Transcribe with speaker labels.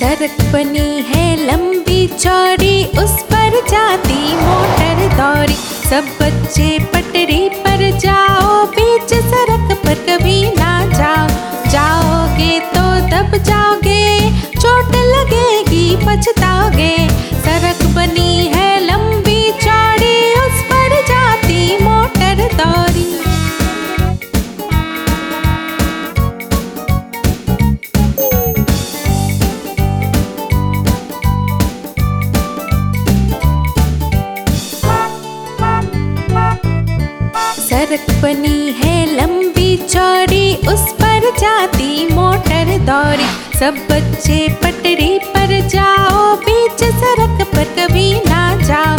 Speaker 1: सड़क बनी है लंबी चौड़ी, उस पर जाती मोटर दौड़ी। सब बच्चे पटरी पर जाओ, बीच सड़क पर कभी ना जाओ। जाओगे तो दब जाओगे, चोट लगेगी पछताओगे। सड़क बनी है लंबी चौड़ी, उस पर जाती मोटर दौड़ी। सड़क बनी है लंबी चौड़ी, उस पर जाती मोटर दौड़ी। सब बच्चे पटरी पर जाओ, बीच सड़क पर कभी ना जाओ।